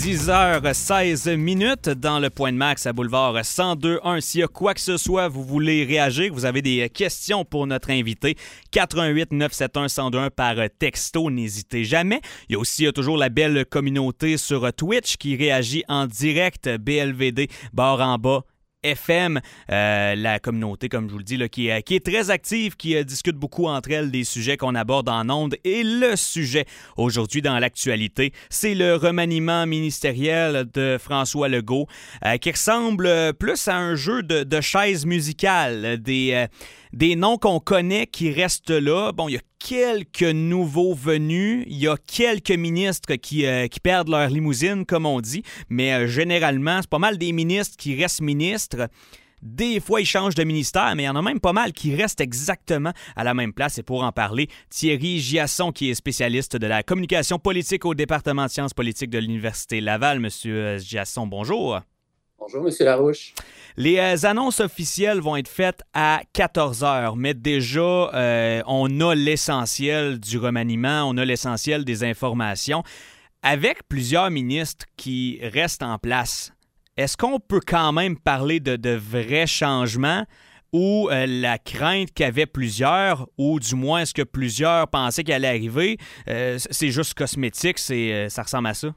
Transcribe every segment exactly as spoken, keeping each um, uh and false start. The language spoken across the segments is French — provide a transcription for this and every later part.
dix heures seize minutes dans le Point de Max à Boulevard cent deux un. S'il y a quoi que ce soit, vous voulez réagir, vous avez des questions pour notre invité, quatre un huit neuf sept un un zéro deux un par texto, n'hésitez jamais. Il y a aussi il y a toujours la belle communauté sur Twitch qui réagit en direct, B L V D, barre en bas, F M, euh, la communauté, comme je vous le dis, là, qui, est, qui est très active, qui euh, discute beaucoup entre elles des sujets qu'on aborde en ondes. Et le sujet aujourd'hui dans l'actualité, c'est le remaniement ministériel de François Legault, euh, qui ressemble plus à un jeu de, de chaises musicales, des, euh, des noms qu'on connaît qui restent là. Bon, il y a quelques nouveaux venus, il y a quelques ministres qui, euh, qui perdent leur limousine, comme on dit, mais euh, généralement, c'est pas mal des ministres qui restent ministres. Des fois, ils changent de ministère, mais il y en a même pas mal qui restent exactement à la même place. Et pour en parler, Thierry Giasson, qui est spécialiste de la communication politique au département de sciences politiques de l'Université Laval. Monsieur Giasson, bonjour. Bonjour, M. Larouche. Les euh, annonces officielles vont être faites à quatorze heures, mais déjà, euh, on a l'essentiel du remaniement, on a l'essentiel des informations. Avec plusieurs ministres qui restent en place, est-ce qu'on peut quand même parler de, de vrais changements ou euh, la crainte qu'avaient plusieurs, ou du moins est-ce que plusieurs pensaient qu'elle allait arriver, euh, c'est juste cosmétique, c'est, euh, ça ressemble à ça?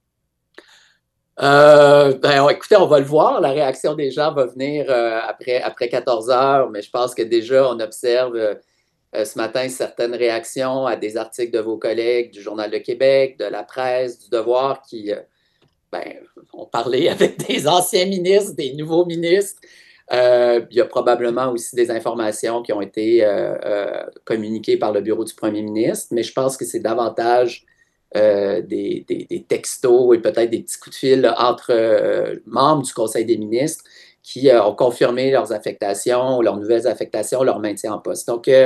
Euh, ben, écoutez, on va le voir. La réaction des gens va venir euh, après, après quatorze heures, mais je pense que déjà, on observe euh, ce matin certaines réactions à des articles de vos collègues du Journal de Québec, de la presse, du Devoir, qui euh, ben, ont parlé avec des anciens ministres, des nouveaux ministres. Euh, il y a probablement aussi des informations qui ont été euh, euh, communiquées par le bureau du premier ministre, mais je pense que c'est davantage Euh, des, des, des textos et peut-être des petits coups de fil là, entre euh, membres du Conseil des ministres qui euh, ont confirmé leurs affectations, leurs nouvelles affectations, leur maintien en poste. Donc, euh,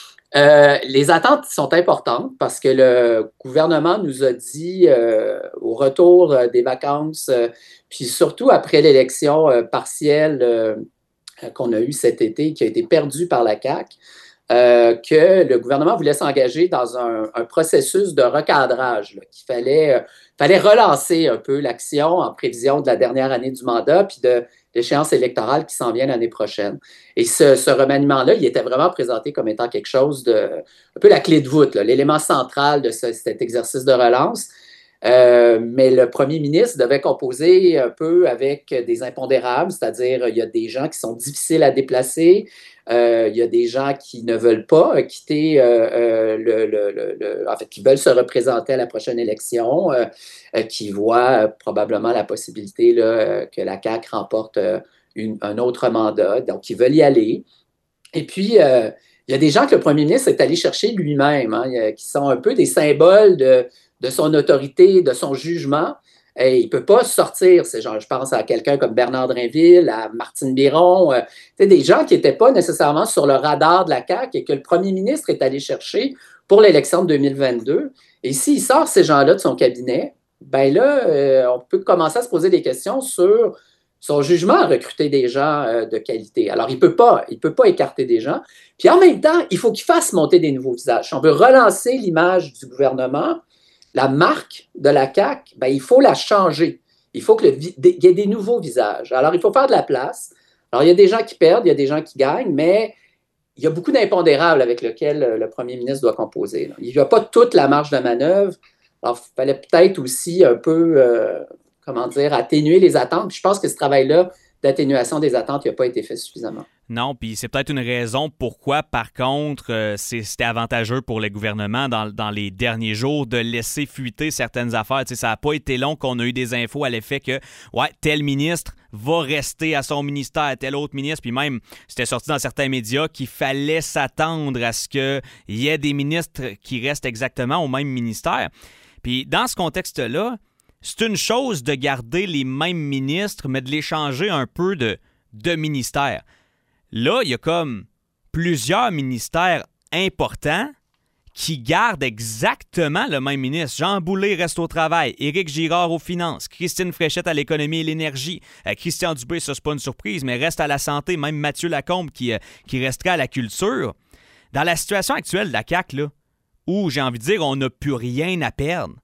euh, les attentes sont importantes parce que le gouvernement nous a dit euh, au retour euh, des vacances, euh, puis surtout après l'élection euh, partielle euh, qu'on a eue cet été, qui a été perdue par la C A Q, Euh, que le gouvernement voulait s'engager dans un, un processus de recadrage, là, qu'il fallait, euh, fallait relancer un peu l'action en prévision de la dernière année du mandat puis de l'échéance électorale qui s'en vient l'année prochaine. Et ce, ce remaniement-là, il était vraiment présenté comme étant quelque chose de, un peu la clé de voûte, là, l'élément central de ce, cet exercice de relance. Euh, mais le premier ministre devait composer un peu avec des impondérables, c'est-à-dire il y a des gens qui sont difficiles à déplacer, euh, il y a des gens qui ne veulent pas quitter, euh, euh, le, le, le, le, en fait, qui veulent se représenter à la prochaine élection, euh, euh, qui voient euh, probablement la possibilité là, que la C A Q remporte euh, une, un autre mandat, donc ils veulent y aller. Et puis, euh, il y a des gens que le premier ministre est allé chercher lui-même, hein, qui sont un peu des symboles de de son autorité, de son jugement. Et il ne peut pas sortir ces gens. Je pense à quelqu'un comme Bernard Drinville, à Martine Biron, euh, des gens qui n'étaient pas nécessairement sur le radar de la C A Q et que le premier ministre est allé chercher pour l'élection de deux mille vingt-deux. Et s'il sort ces gens-là de son cabinet, ben là, euh, on peut commencer à se poser des questions sur son jugement à recruter des gens euh, de qualité. Alors, il ne peut pas, il peut pas écarter des gens. Puis en même temps, il faut qu'il fasse monter des nouveaux visages. Si on veut relancer l'image du gouvernement, la marque de la C A Q, ben, il faut la changer. Il faut qu'il y ait des nouveaux visages. Alors, il faut faire de la place. Alors, il y a des gens qui perdent, il y a des gens qui gagnent, mais il y a beaucoup d'impondérables avec lesquels le premier ministre doit composer. Il n'y a pas toute la marge de manœuvre. Alors, il fallait peut-être aussi un peu, euh, comment dire, atténuer les attentes. Puis je pense que ce travail-là d'atténuation des attentes n'a pas été fait suffisamment. Non, puis c'est peut-être une raison pourquoi, par contre, euh, c'est, c'était avantageux pour le gouvernement dans, dans les derniers jours de laisser fuiter certaines affaires. Tu sais, ça n'a pas été long qu'on a eu des infos à l'effet que, ouais, tel ministre va rester à son ministère, tel autre ministre, puis même, c'était sorti dans certains médias qu'il fallait s'attendre à ce qu'il y ait des ministres qui restent exactement au même ministère. Puis dans ce contexte-là, c'est une chose de garder les mêmes ministres, mais de les changer un peu de, de ministère. Là, il y a comme plusieurs ministères importants qui gardent exactement le même ministre. Jean Boulet reste au travail, Éric Girard aux finances, Christine Fréchette à l'économie et l'énergie, euh, Christian Dubé, ça c'est pas une surprise, mais reste à la santé, même Mathieu Lacombe qui, euh, qui resterait à la culture. Dans la situation actuelle de la C A Q, là, où j'ai envie de dire on n'a plus rien à perdre,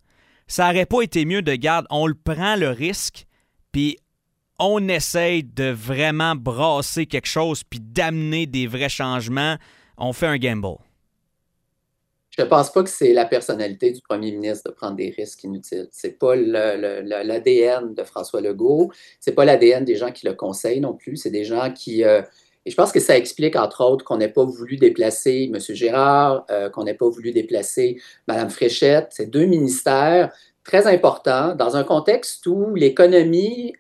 ça n'aurait pas été mieux de garder, on le prend le risque, puis on essaye de vraiment brasser quelque chose, puis d'amener des vrais changements. On fait un gamble. Je ne pense pas que c'est la personnalité du premier ministre de prendre des risques inutiles. Ce n'est pas l'A D N de François Legault. Ce n'est pas l'A D N des gens qui le conseillent non plus. C'est des gens qui... Euh, et je pense que ça explique, entre autres, qu'on n'ait pas voulu déplacer M. Girard, euh, qu'on n'ait pas voulu déplacer Mme Fréchette. C'est deux ministères très importants dans un contexte où l'économie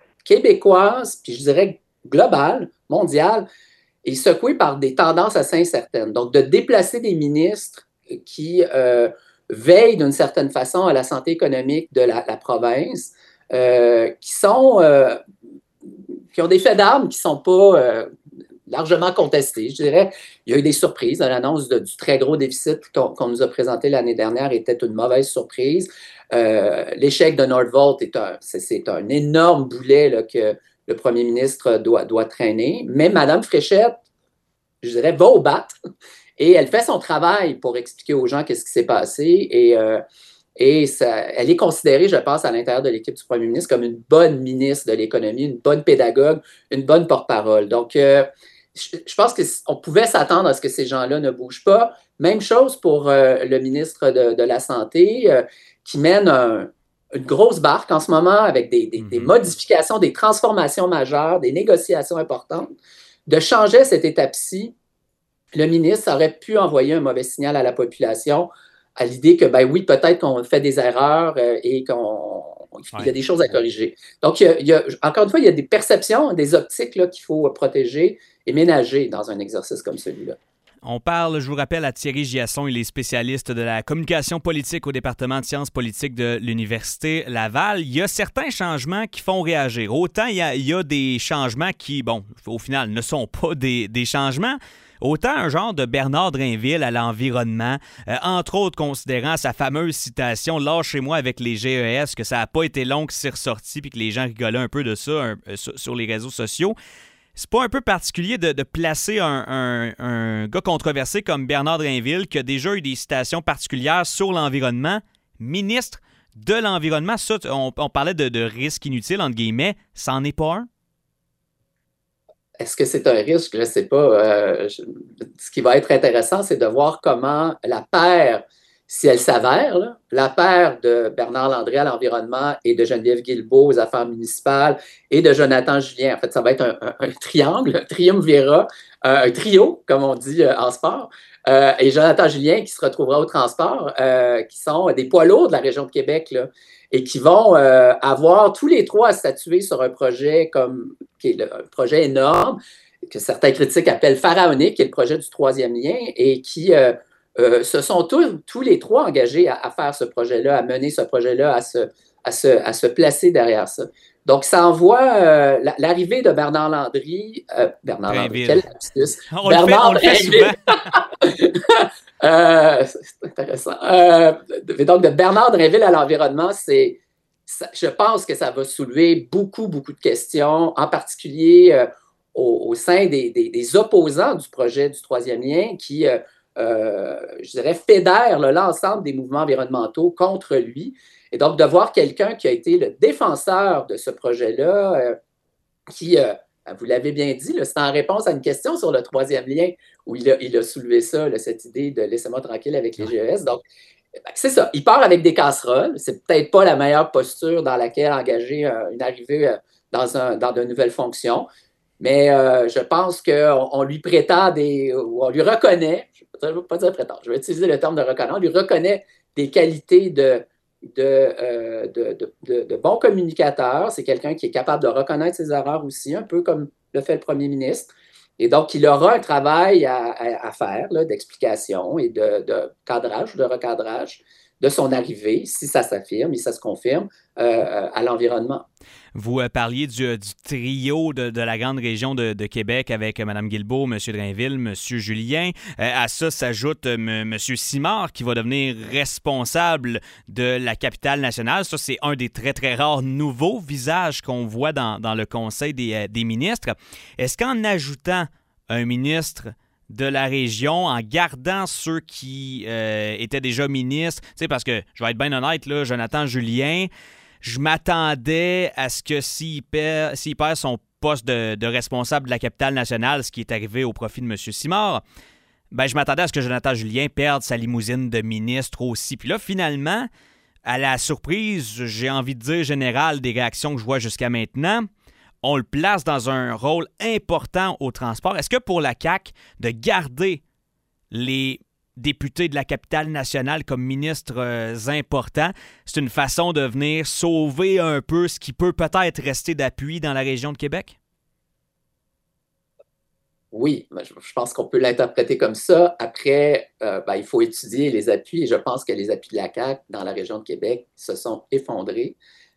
québécoise, puis je dirais globale, mondiale, est secouée par des tendances assez incertaines. Donc, de déplacer des ministres qui euh, veillent d'une certaine façon à la santé économique de la, la province, euh, qui sont, euh, qui ont des faits d'armes qui ne sont pas euh, largement contestés. Je dirais, il y a eu des surprises. L'annonce de, du très gros déficit qu'on, qu'on nous a présenté l'année dernière était une mauvaise surprise. Euh, l'échec de Nordvolt est un, c'est, c'est un énorme boulet là, que le premier ministre doit, doit traîner. Mais Mme Fréchette, je dirais, va au bat. Et elle fait son travail pour expliquer aux gens qu'est-ce qui s'est passé. Et, euh, et ça, elle est considérée, je pense, à l'intérieur de l'équipe du premier ministre comme une bonne ministre de l'économie, une bonne pédagogue, une bonne porte-parole. Donc, euh, je, je pense qu'on pouvait s'attendre à ce que ces gens-là ne bougent pas. Même chose pour euh, le ministre de, de la Santé, euh, qui mène un, une grosse barque en ce moment avec des, des, mm-hmm. des modifications, des transformations majeures, des négociations importantes. De changer cette étape-ci, le ministre aurait pu envoyer un mauvais signal à la population à l'idée que, ben oui, peut-être qu'on fait des erreurs euh, et qu'il ouais. y a des choses à corriger. Donc, il y a, il y a, encore une fois, il y a des perceptions, des optiques là, qu'il faut protéger et ménager dans un exercice comme celui-là. On parle, je vous rappelle, à Thierry Giasson, il est spécialiste de la communication politique au département de sciences politiques de l'Université Laval. Il y a certains changements qui font réagir. Autant il y a, il y a des changements qui, bon, au final, ne sont pas des, des changements. Autant un genre de Bernard Drinville à l'environnement, euh, entre autres considérant sa fameuse citation « Lâchez-moi avec les G E S », que ça n'a pas été long que c'est ressorti puis que les gens rigolaient un peu de ça un, euh, sur les réseaux sociaux. C'est pas un peu particulier de, de placer un, un, un gars controversé comme Bernard Drinville qui a déjà eu des citations particulières sur l'environnement, ministre de l'environnement? Ça, on, on parlait de, de risque inutile, entre guillemets. Ça n'en est pas un? Est-ce que c'est un risque? Je ne sais pas. Euh, je, ce qui va être intéressant, c'est de voir comment la paire, si elle s'avère, là, la paire de Bernard Landry à l'environnement et de Geneviève Guilbeault aux affaires municipales et de Jonathan Julien, en fait, ça va être un, un, un triangle, un triumvirat, un, un trio, comme on dit euh, en sport, euh, et Jonathan Julien qui se retrouvera au transport, euh, qui sont des poids lourds de la région de Québec, là, et qui vont euh, avoir tous les trois à statuer sur un projet comme qui est le, un projet énorme, que certains critiques appellent pharaonique, qui est le projet du troisième lien, et qui euh, euh, se sont tous, tous les trois engagés à, à faire ce projet-là, à mener ce projet-là, à se, à se, à se placer derrière ça. Donc, ça envoie euh, l'arrivée de Bernard Landry, euh, Bernard Landry, quel lapsus, on Bernard le fait, on le fait souvent. Euh, c'est intéressant. Euh, donc, de Bernard Drinville à l'environnement, c'est, ça, je pense que ça va soulever beaucoup, beaucoup de questions, en particulier euh, au, au sein des, des, des opposants du projet du troisième lien qui, euh, euh, je dirais, fédèrent là, l'ensemble des mouvements environnementaux contre lui. Et donc, de voir quelqu'un qui a été le défenseur de ce projet-là, euh, qui... Euh, vous l'avez bien dit, là, c'est en réponse à une question sur le troisième lien où il a, il a soulevé ça, là, cette idée de « laissez-moi tranquille avec les G E S ». Donc, ben, c'est ça. Il part avec des casseroles. C'est peut-être pas la meilleure posture dans laquelle engager euh, une arrivée euh, dans, un, dans de nouvelles fonctions. Mais euh, je pense qu'on on lui prétend des... ou on lui reconnaît, je ne vais pas dire prétend, je vais utiliser le terme de reconnaître, on lui reconnaît des qualités de... De, euh, de, de, de, de bons communicateurs. C'est quelqu'un qui est capable de reconnaître ses erreurs aussi, un peu comme le fait le premier ministre. Et donc, il aura un travail à, à, à faire là, d'explication et de, de cadrage, de recadrage de son arrivée, si ça s'affirme et ça se confirme, euh, à l'environnement. Vous euh, parliez du, du trio de, de la grande région de, de Québec avec Mme Guilbeault, M. Drinville, M. Julien. Euh, à ça s'ajoute euh, M. Simard qui va devenir responsable de la capitale nationale. Ça, c'est un des très, très rares nouveaux visages qu'on voit dans, dans le Conseil des, euh, des ministres. Est-ce qu'en ajoutant un ministre de la région en gardant ceux qui euh, étaient déjà ministres. Tu sais, parce que, je vais être bien honnête, là, Jonathan Julien, je m'attendais à ce que s'il perd, s'il perd son poste de, de responsable de la capitale nationale, ce qui est arrivé au profit de M. Simard, ben, je m'attendais à ce que Jonathan Julien perde sa limousine de ministre aussi. Puis là, finalement, à la surprise, j'ai envie de dire générale des réactions que je vois jusqu'à maintenant, on le place dans un rôle important au transport. Est-ce que pour la C A Q, de garder les députés de la capitale nationale comme ministres euh, importants, c'est une façon de venir sauver un peu ce qui peut peut-être rester d'appui dans la région de Québec? Oui, je pense qu'on peut l'interpréter comme ça. Après, euh, ben, il faut étudier les appuis et je pense que les appuis de la C A Q dans la région de Québec se sont effondrés.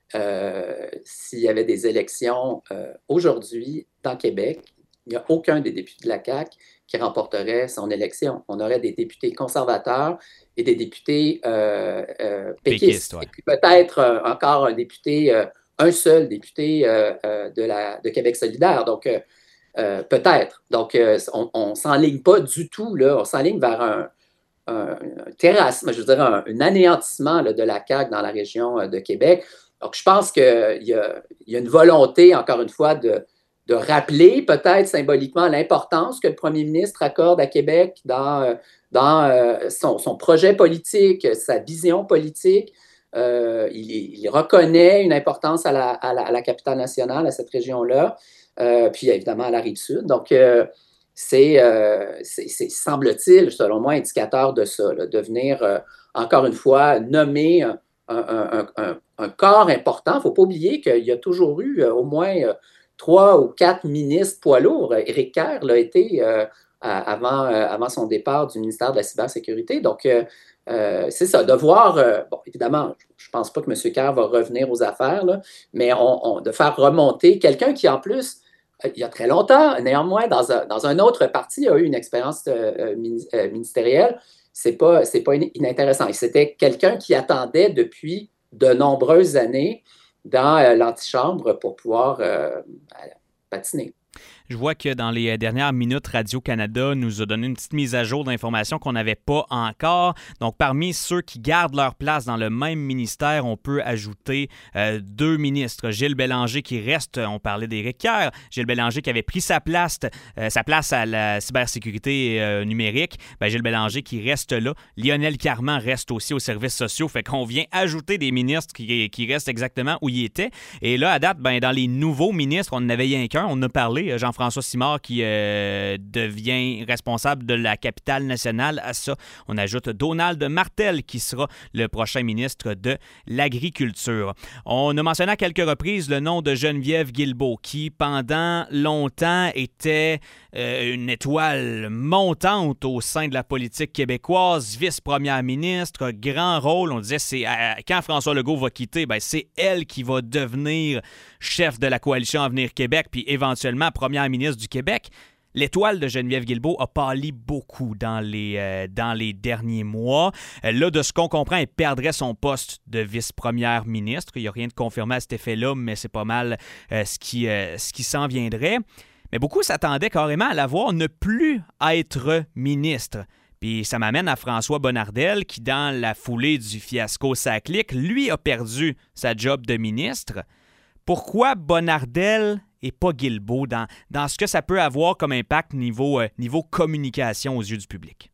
Euh, s'il y avait des élections euh, aujourd'hui dans Québec, il n'y a aucun des députés de la C A Q qui remporterait son élection. On aurait des députés conservateurs et des députés euh, euh, péquistes. Péquiste, ouais. Et puis peut-être euh, encore un député, euh, un seul député euh, euh, de, la, de Québec solidaire. Donc, euh, euh, peut-être. Donc, euh, on ne s'enligne pas du tout, là. On s'enligne vers un, un, un terrassement, je veux dire, un, un anéantissement là, de la C A Q dans la région euh, de Québec. Donc, je pense qu'il y a, il y a une volonté, encore une fois, de, de rappeler peut-être symboliquement l'importance que le premier ministre accorde à Québec dans, dans euh, son, son projet politique, sa vision politique. Euh, il, il reconnaît une importance à la, à la, à la capitale nationale, à cette région-là, euh, puis évidemment à la Rive-Sud. Donc, euh, c'est, euh, c'est, c'est, semble-t-il, selon moi, indicateur de ça, là, de venir, euh, encore une fois, nommer un, un, un, un corps important. Il ne faut pas oublier qu'il y a toujours eu euh, au moins euh, trois ou quatre ministres poids lourds. Éric Kerr l'a été euh, avant, euh, avant son départ du ministère de la Cybersécurité. Donc, euh, euh, c'est ça, de voir, euh, bon, évidemment, je ne pense pas que M. Kerr va revenir aux affaires, là, mais on, on, de faire remonter quelqu'un qui, en plus, il y a très longtemps, néanmoins, dans un, dans un autre parti, a eu une expérience euh, ministérielle. C'est pas, c'est pas inintéressant. Et c'était quelqu'un qui attendait depuis de nombreuses années dans euh, l'antichambre pour pouvoir euh, patiner. Je vois que dans les dernières minutes, Radio-Canada nous a donné une petite mise à jour d'informations qu'on n'avait pas encore. Donc, parmi ceux qui gardent leur place dans le même ministère, on peut ajouter euh, deux ministres. Gilles Bélanger qui reste, on parlait d'Éric Kerr, Gilles Bélanger qui avait pris sa place, euh, sa place à la cybersécurité euh, numérique. Ben, Gilles Bélanger qui reste là. Lionel Carman reste aussi aux services sociaux. Fait qu'on vient ajouter des ministres qui, qui restent exactement où ils étaient. Et là, à date, ben, dans les nouveaux ministres, on n'avait rien qu'un. On en a parlé, Jean François Simard qui euh, devient responsable de la capitale nationale. À ça, on ajoute Donald Martel qui sera le prochain ministre de l'Agriculture. On a mentionné à quelques reprises le nom de Geneviève Guilbeault qui, pendant longtemps, était euh, une étoile montante au sein de la politique québécoise, vice-première ministre, grand rôle. On disait, c'est euh, quand François Legault va quitter, ben, c'est elle qui va devenir chef de la coalition Avenir Québec, puis éventuellement première ministre du Québec. L'étoile de Geneviève Guilbeault a pâli beaucoup dans les, euh, dans les derniers mois. Euh, là, de ce qu'on comprend, elle perdrait son poste de vice-première ministre. Il n'y a rien de confirmé à cet effet-là, mais c'est pas mal euh, ce qui, euh, ce qui s'en viendrait. Mais beaucoup s'attendaient carrément à la voir ne plus être ministre. Puis ça m'amène à François Bonnardel qui, dans la foulée du fiasco Saclic, lui a perdu sa job de ministre. Pourquoi Bonnardel et pas Guilbeault dans, dans ce que ça peut avoir comme impact niveau, euh, niveau communication aux yeux du public?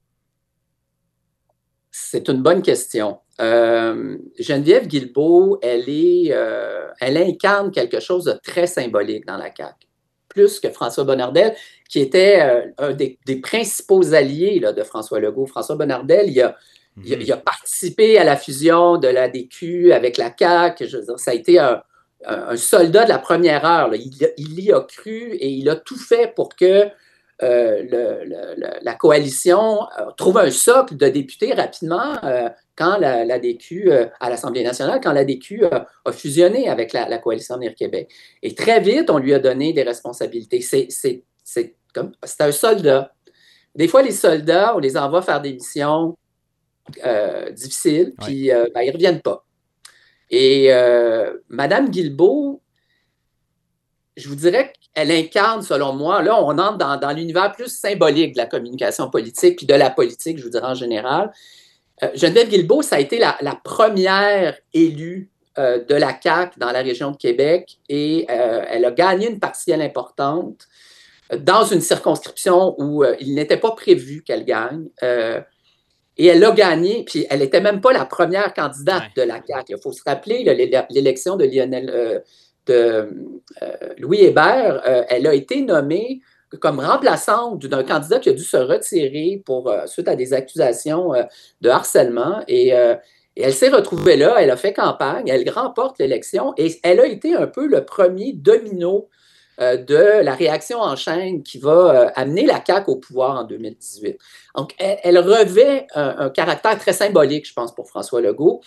C'est une bonne question. Euh, Geneviève Guilbeault, elle, est, euh, elle incarne quelque chose de très symbolique dans la C A Q, plus que François Bonnardel, qui était euh, un des, des principaux alliés là, de François Legault. François Bonnardel, il a, mm-hmm. il, a, il a participé à la fusion de l'A D Q avec la C A Q. Je veux dire, ça a été un un soldat de la première heure. Là. Il, il y a cru et il a tout fait pour que euh, le, le, la coalition euh, trouve un socle de députés rapidement euh, quand la, l'A D Q, euh, à l'Assemblée nationale, quand l'A D Q euh, a fusionné avec la, la coalition Avenir Québec. Et très vite, on lui a donné des responsabilités. C'est, c'est, c'est, comme, c'est un soldat. Des fois, les soldats, on les envoie faire des missions euh, difficiles, puis euh, ben, ils ne reviennent pas. Et euh, Mme Guilbeault, je vous dirais elle incarne, selon moi, là, on entre dans, dans l'univers plus symbolique de la communication politique, puis de la politique, je vous dirais en général. Euh, Geneviève Guilbeault, ça a été la, la première élue euh, de la C A Q dans la région de Québec et euh, elle a gagné une partielle importante dans une circonscription où euh, il n'était pas prévu qu'elle gagne. Euh, et elle a gagné, puis elle n'était même pas la première candidate ouais. de la C A Q. Il faut se rappeler là, l'élection de Lionel, euh, de euh, Louis Hébert, euh, elle a été nommée comme remplaçante d'un candidat qui a dû se retirer pour, euh, suite à des accusations euh, de harcèlement. Et, euh, et elle s'est retrouvée là, elle a fait campagne, elle remporte l'élection et elle a été un peu le premier domino euh, de la réaction en chaîne qui va euh, amener la C A Q au pouvoir en deux mille dix-huit. Donc, elle, elle revêt un, un caractère très symbolique, je pense, pour François Legault.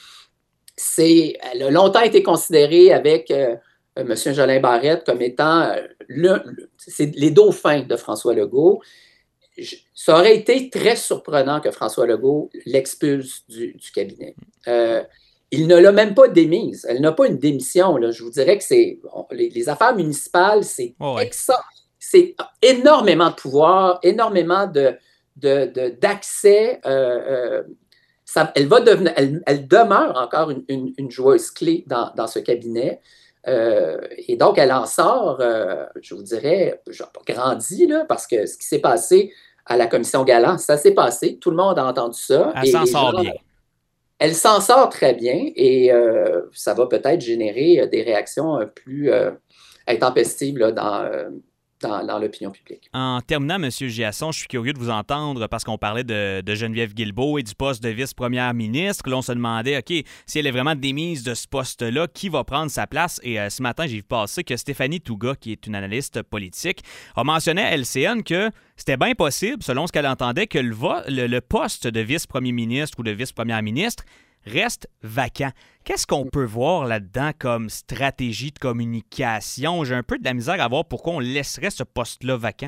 C'est, elle a longtemps été considérée avec euh, M. Jolin Barrette comme étant euh, le, le, c'est les dauphins de François Legault. Je, ça aurait été très surprenant que François Legault l'expulse du, du cabinet. Euh, il ne l'a même pas démise. Elle n'a pas une démission. Là. Je vous dirais que c'est bon, les, les affaires municipales, c'est, oh ouais. exa- c'est énormément de pouvoir, énormément de, de, de, d'accès. Euh, euh, Ça, elle, va devenir, elle, elle demeure encore une, une, une joueuse clé dans, dans ce cabinet. Euh, et donc, elle en sort, euh, je vous dirais, genre, grandi, là, parce que ce qui s'est passé à la commission Galland, ça s'est passé. Tout le monde a entendu ça. Elle et s'en sort gens, bien. Elle s'en sort très bien et euh, ça va peut-être générer des réactions plus euh, intempestives là, dans... Euh, Dans, dans l'opinion publique. En terminant, M. Giasson, je suis curieux de vous entendre parce qu'on parlait de, de Geneviève Guilbeault et du poste de vice-première ministre. Là, on se demandait, OK, si elle est vraiment démise de ce poste-là, qui va prendre sa place? Et euh, ce matin, j'ai vu passer que Stéphanie Touga, qui est une analyste politique, a mentionné à L C N que c'était bien possible, selon ce qu'elle entendait, que le, le, le poste de vice-premier ministre ou de vice-première ministre reste vacant. Qu'est-ce qu'on peut voir là-dedans comme stratégie de communication? J'ai un peu de la misère à voir pourquoi on laisserait ce poste-là vacant.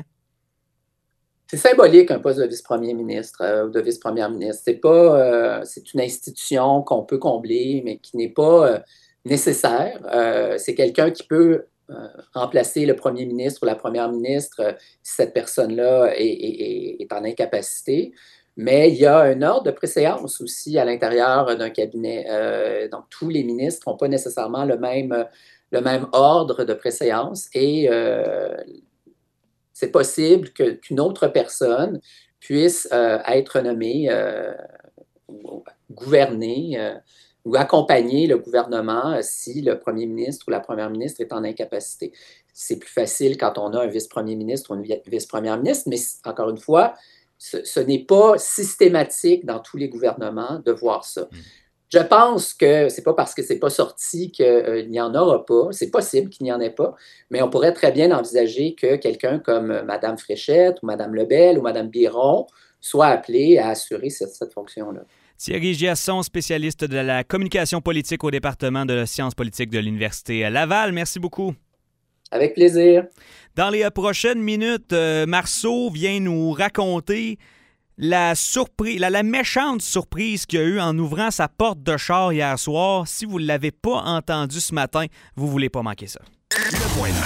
C'est symbolique, un poste de vice-premier ministre euh, ou de vice-première ministre. C'est pas, euh, c'est une institution qu'on peut combler, mais qui n'est pas euh, nécessaire. Euh, c'est quelqu'un qui peut euh, remplacer le premier ministre ou la première ministre euh, si cette personne-là est, est, est en incapacité. Mais il y a un ordre de préséance aussi à l'intérieur d'un cabinet. Euh, donc, tous les ministres n'ont pas nécessairement le même, le même ordre de préséance et euh, c'est possible que, qu'une autre personne puisse euh, être nommée, euh, ou gouverner euh, ou accompagner le gouvernement si le premier ministre ou la première ministre est en incapacité. C'est plus facile quand on a un vice-premier ministre ou une vice-première ministre, mais encore une fois, Ce, ce n'est pas systématique dans tous les gouvernements de voir ça. Mmh. Je pense que c'est pas parce que c'est pas sorti qu'il euh, n'y en aura pas. C'est possible qu'il n'y en ait pas, mais on pourrait très bien envisager que quelqu'un comme euh, Mme Fréchette ou Mme Lebel ou Mme Biron soit appelé à assurer cette, cette fonction-là. Thierry Giasson, spécialiste de la communication politique au département de sciences politiques de l'Université Laval. Merci beaucoup. Avec plaisir. Dans les prochaines minutes, euh, Marceau vient nous raconter la surprise, la, la méchante surprise qu'il y a eu en ouvrant sa porte de char hier soir. Si vous ne l'avez pas entendu ce matin, vous ne voulez pas manquer ça.